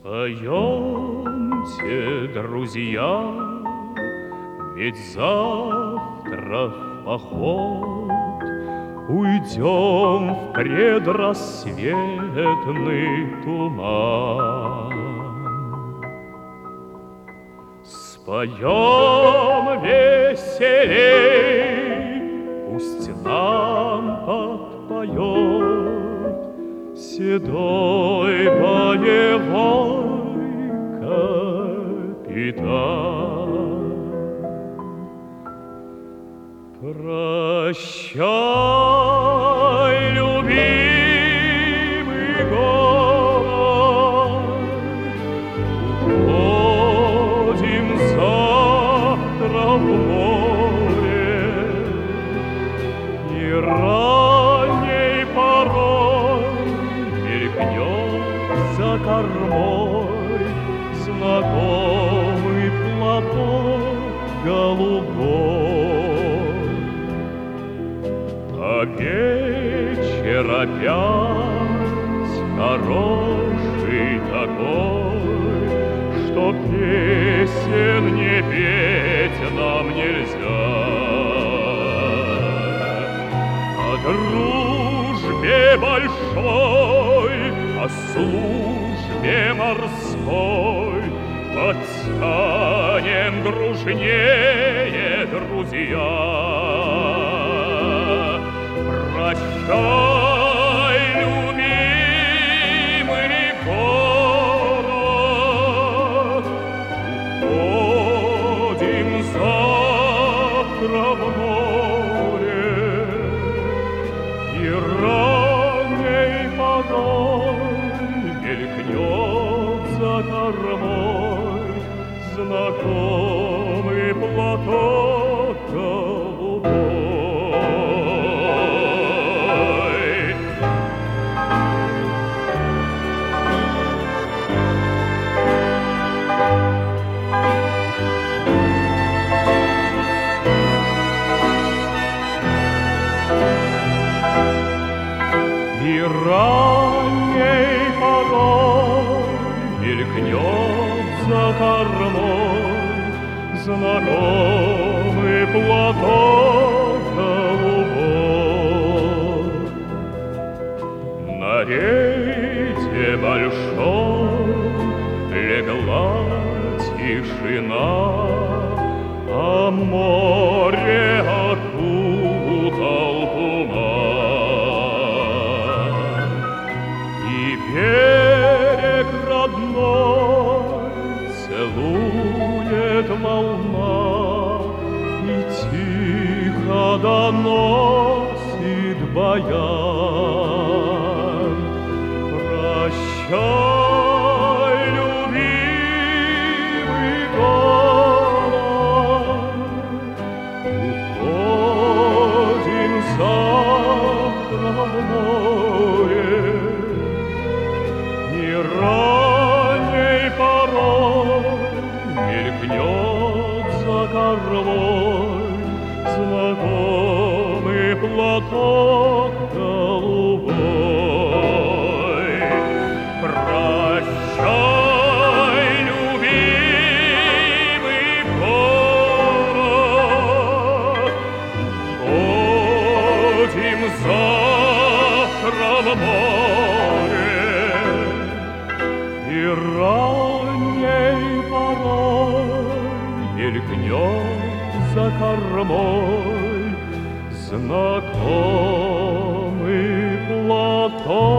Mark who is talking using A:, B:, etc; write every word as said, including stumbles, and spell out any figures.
A: Пойемте, друзья, ведь завтра в поход уйдем в предрассветный туман. Споем веселей, пусть нам подпоет седой боевой капитан. Прощай, любимый город, уходим завтра в море, и ранней порой мелькнет за кормой знакомый платок голубой. А вечер опять хороший такой, что песен не петь нам нельзя. О дружбе большой, о службе морской подстанем дружнее, друзья. Прощай, любимый город, уходим завтра в море, и ранней порой мелькнет за кормой знакомый платок голубой. И ранней порой мелькнет за кормой знакомый платок голубой. На рейде большой легла тишина, а море окутал туман. Берег родной целует волна и тихо доносит баян. Прощай, любимый город, уходим завтра в море, и ранней порой мелькнет за кормой знакомый платок голубой. Прощай, любимый город, уходим завтра в море, и ранней порой мелькнет за кормой знакомый платок